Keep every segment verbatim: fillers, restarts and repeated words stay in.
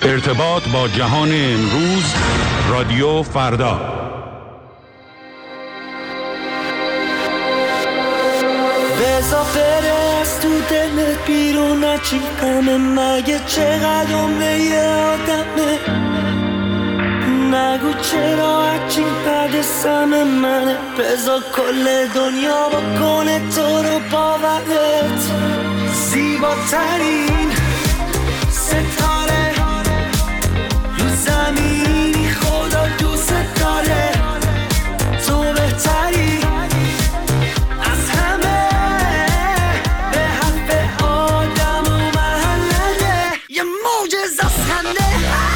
ارتباط با جهان امروز، رادیو فردا. بزا برس تو دلت بیرون نچی همه مگه چقدر عمره یه آدمه. نگو چرا هرچی بعد سم منه. بزا کل دنیا با کنه تو رو باورت. زیباترین ستاره رو زمینی خدا دوست داره. تو بهتری از همه به حرف آدم و محله. یه معجزه از خنده.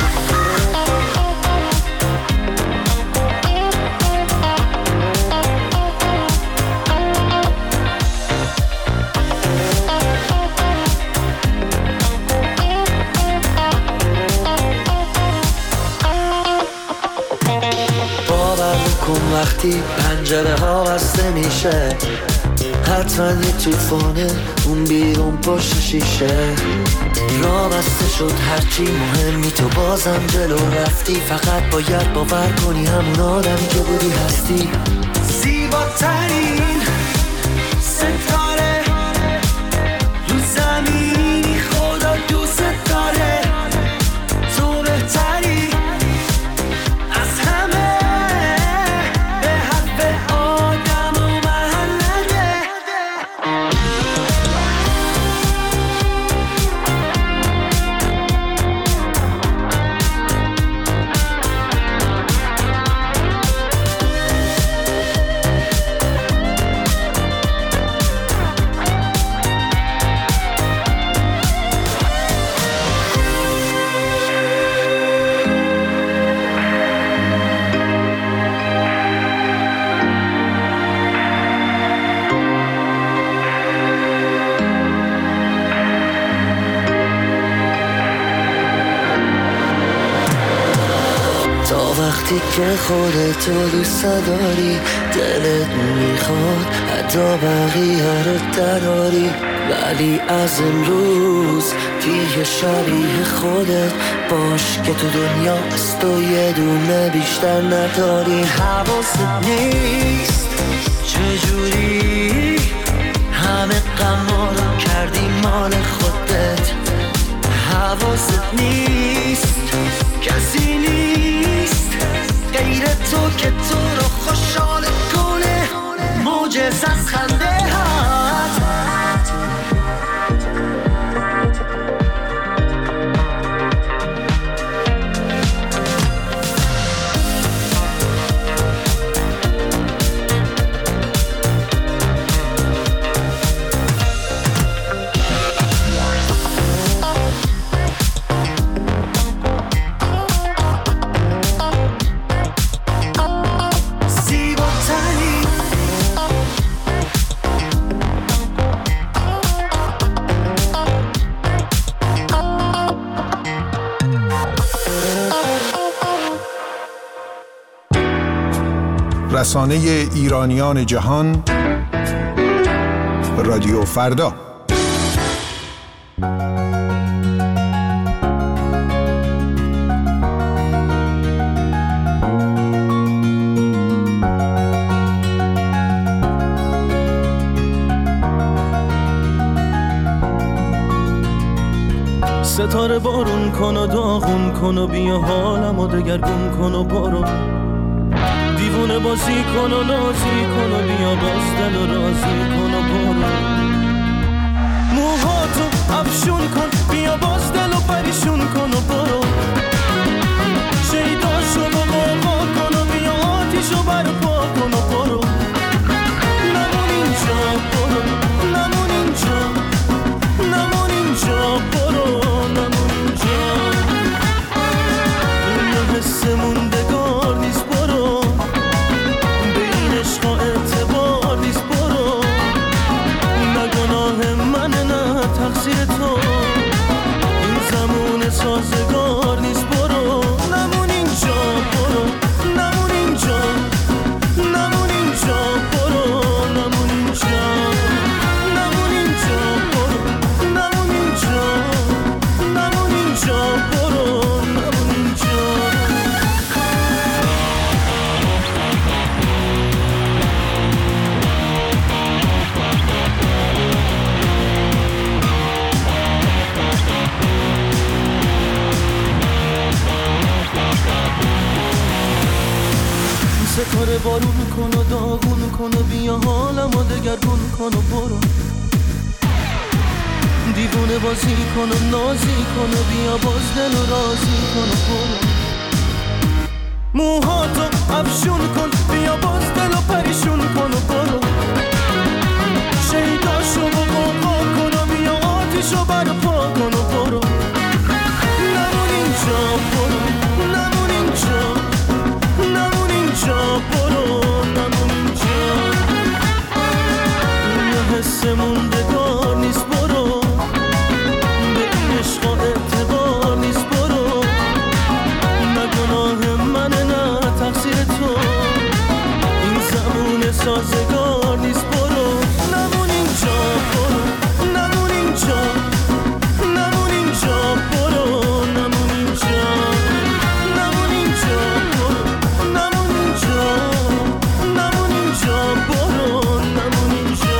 وقتی پنجره ها بسته میشه حتما یه توفانه اون بیرون پشت شیشه. را بسته شد هرچی مهمی تو بازم جلو رفتی. فقط باید باور کنی همون آدمی که بودی هستی. زیباترین ستاره رو زمینی خدا دوست داره. تو بهتری از همه به حرف آدم و محله. وقتی که خودتو دوست داری دلت میخواد حتی بقیه رو دراری. ولی از امروز دیگه شبیه خودت باش که تو دنیا از تو یه دونه بیشتر نداری. حواست نیست چجوری همه غما رو کردی مال خودت. حواست نیست کسی نیست غیر تو که تو رو خوشحال کنه. معجزه از خنده هات. رسانه ایرانیان جهان، رادیو فردا. ستاره بارون کن و داغون کن و بیا حالمو دگرگون کن و برو. دیوونه بازی کن و نازی کن و بیا باز دل و رازی کن و برو. موهاتو افشون کن بیا باز دل و پریشون کن و برو. شیداشو با قاقا کن و بیا آتیشو برپا کن و برو. نمون اینجا برو نمون اینجا نمون اینجا برو نمون اینجا. دنیا حس موندگار نیست برو. عشق و اعتبار نیست برو. نه گناه من نه تقصیر تو. ستاره بارون کن و داغون کن و بیا حالمو دگرگون کن و برو. دیوونه بازی کن و نازی کن و بیا باز دل و رازی کن و برو. موهاتو افشون کن بیا باز دل و پریشون کن و برو. شیداشو بقا کن و بیا آتیشو برپا کن و برو. نمون اینجا برو، نمون اینجا، نمون اینجا برو، نمون اینجا. یه حس موندگار نیست برو، به این عشق اعتبار نیست برو. نه گناه منه نه تقصیر تو، این زمان سازگار نیست برو. نمون اینجا برو، نمون اینجا، نمون اینجا برو، نمون اینجا، نمون اینجا برو، نمون اینجا، نمون اینجا برو، نمون اینجا.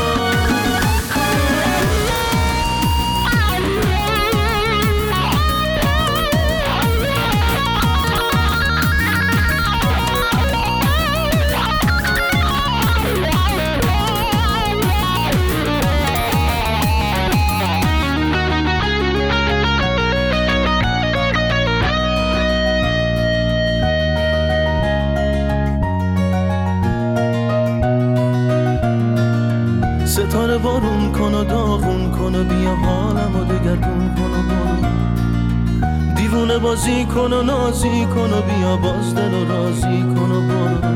ستاره بارون کن و داغون کن و بیا حالمو دگرگون کن و برو. دیوونه بازی کن و نازی کن و بیا باز دل و رازی کن و برو.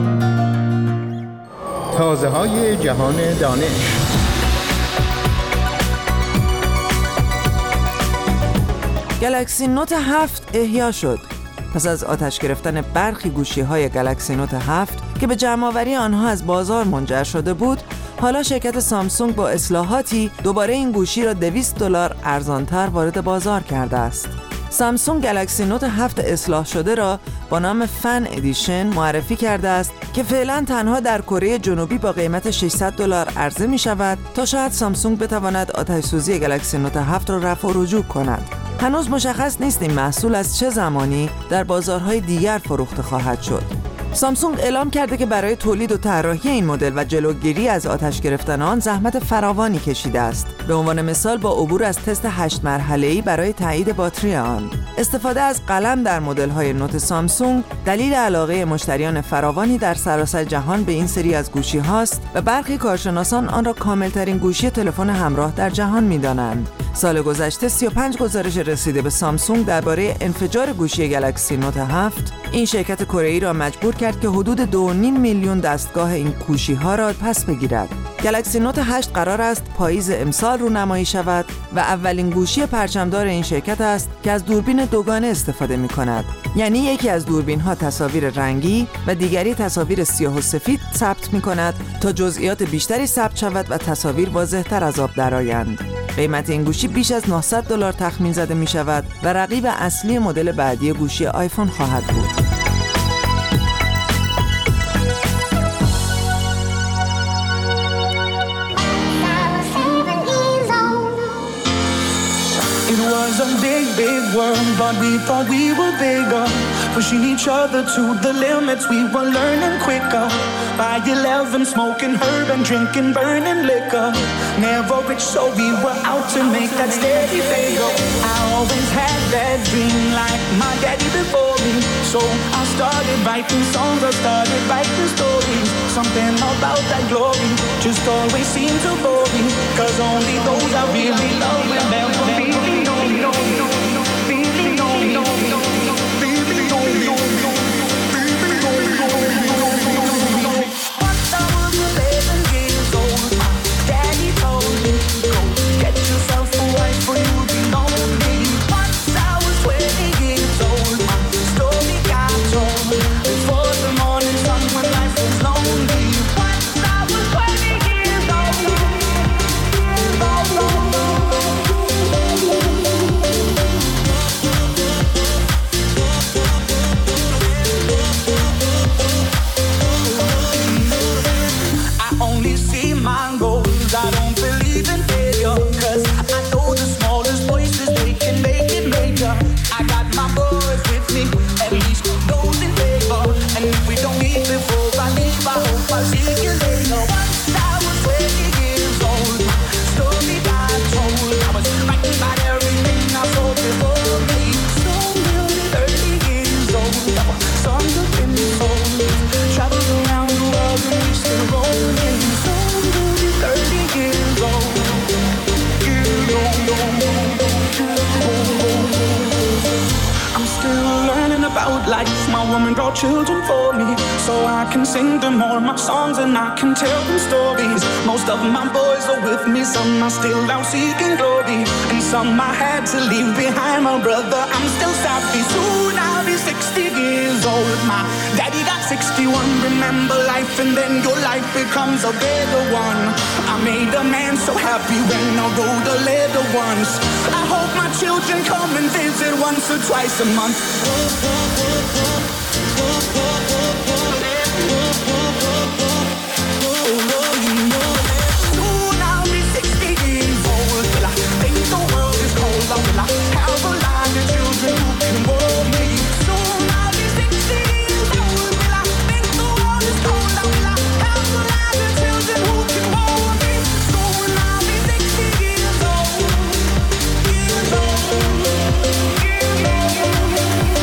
تازه های جهان دانش. گلکسی نوت هفت احیا شد. پس از آتش گرفتن برخی گوشی‌های گلکسی نوت هفت که به جمع‌آوری آنها از بازار منجر شده بود، حالا شرکت سامسونگ با اصلاحاتی دوباره این گوشی را دویست دلار ارزانتر وارد بازار کرده است. سامسونگ گلکسی نوت هفت اصلاح شده را با نام فن ادیشن معرفی کرده است که فعلا تنها در کره جنوبی با قیمت ششصد دلار عرضه می شود تا شاید سامسونگ بتواند آتش‌سوزی گلکسی نوت هفت را رفع و رجوع کند. هنوز مشخص نیست این محصول از چه زمانی در بازارهای دیگر فروخته خواهد شد. سامسونگ اعلام کرده که برای تولید و طراحی این مدل و جلوگیری از آتش گرفتن آن زحمت فراوانی کشیده است. به عنوان مثال با عبور از تست هشت مرحله‌ای برای تایید باتری آن. استفاده از قلم در مدل‌های نوت سامسونگ دلیل علاقه مشتریان فراوانی در سراسر جهان به این سری از گوشی هاست و برخی کارشناسان آن را کاملترین گوشی تلفن همراه در جهان می‌دانند. سال گذشته سی و پنج گزارش رسیده به سامسونگ درباره انفجار گوشی گلکسی نوت هفت. این شرکت کره‌ای را مجبور کرد که حدود دو و نیم میلیون دستگاه این گوشی‌ها را پس بگیرد. گلکسی نوت هشت قرار است پاییز امسال رونمایی شود و اولین گوشی پرچمدار این شرکت است که از دوربین دوگانه استفاده می‌کند. یعنی یکی از دوربین‌ها تصاویر رنگی و دیگری تصاویر سیاه و سفید ثبت می‌کند تا جزئیات بیشتری ثبت شود و تصاویر واضح‌تر از آب درآیند. قیمت این گوشی بیش از نهصد دلار تخمین زده می شود و رقیب اصلی مدل بعدی گوشی آیفون خواهد بود. It was a big, big world, but we thought we were bigger. Pushing each other to the limits, we were learning quicker. By eleven, smoking herb and drinking burning liquor. Never rich, so we were out to make that steady figure. I always had that dream like my daddy before me. So I started writing songs, I started writing stories. Something about that glory just always seemed to bore me. Cause only those I really love will never be. I would like my woman grow children for me, so I can sing them all my songs and I can tell them stories. Most of my boys are with me, some are still out seeking glory, and some I had to leave behind. My brother, I'm still savvy. Soon I'll be sixty years old. My daddy got sixty-one. Remember life and then your life becomes a better one. I made a man so happy when I wrote a letter once. I hope my children come and visit once or twice a month. Soon I'll be sixty years old. Will I think the world is cold? Or will I have a lot of children who can hold me? Soon I'll be sixty years old. Will I think the world is cold? Or will I have a lot of children who can hold me? Soon I'll be sixty years old. Years old. Years old.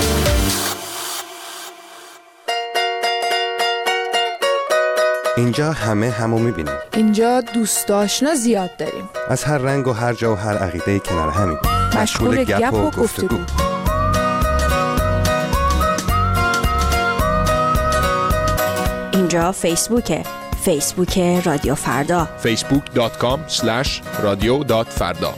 اینجا همه همو میبینیم. اینجا دوست آشنا زیاد داریم. از هر رنگ و هر جا و هر عقیده کنار همین. مشغول گپ و گفتگو. اینجا فیسبوکه. فیسبوک رادیو فردا. فیسبوک دات کام اسلش رادیو دات فردا.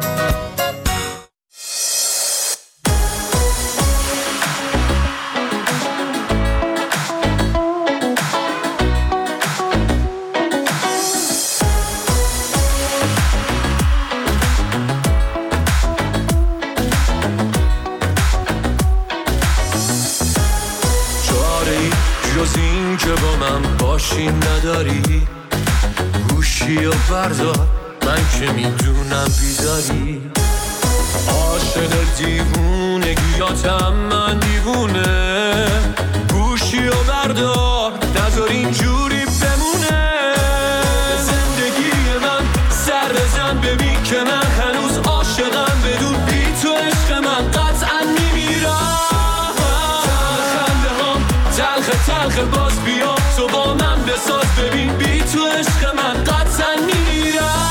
باشی نداری گوشی و بردار، من که میدونم بیداری. عاشق دیوونگیاتم من دیوونه، گوشی و بردار نذار اینجوری بمونه. زندگی من سر بزن ببین که من هنوز عاشقم، بدون بی تو عشق من قطعا میمیرم. خنده هم تلخ تلخ باز بیا تو با من بساز، ببین بی تو عشق من قطعا میمیرم.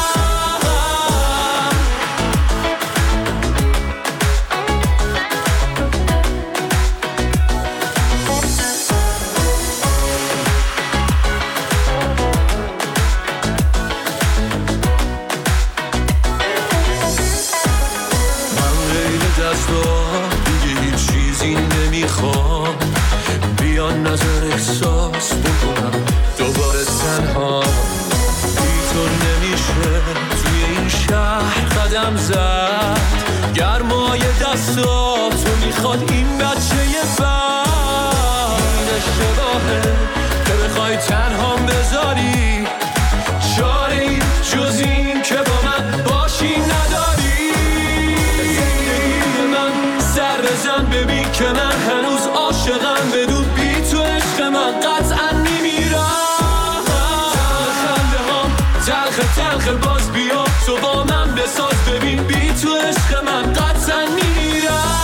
من غیر دستار دیگه هیچ چیزی نمیخوام، بیا نظر احساس بکنم دوباره تنها. بی تو نمیشه توی این شهر قدم زد، گرمای دستاتو میخواد این بچه بد. این اشتباهه که بخوای تنهام بذاری، چاره ای جز این که با من باشی نداری. زندگی من سر بزن ببین که من هنوز عاشقم، بدون بی تو عشق من قطعا میمیرم. خنده هم تلخ تلخ باز بیا تو با من بساز، ببین بی تو عشق من قطعا میمیرم.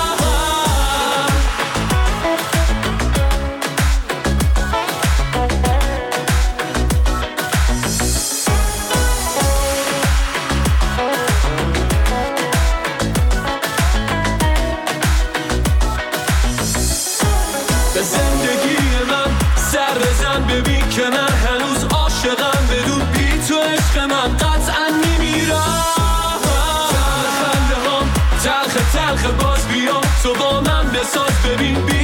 به زندگی من سر بزن ببین که من هنوز عاشقم، بدون بی تو عشق من قطعا میمیرم. خنده هم تلخ تلخ باز بیا تو با من بساز، ببین بی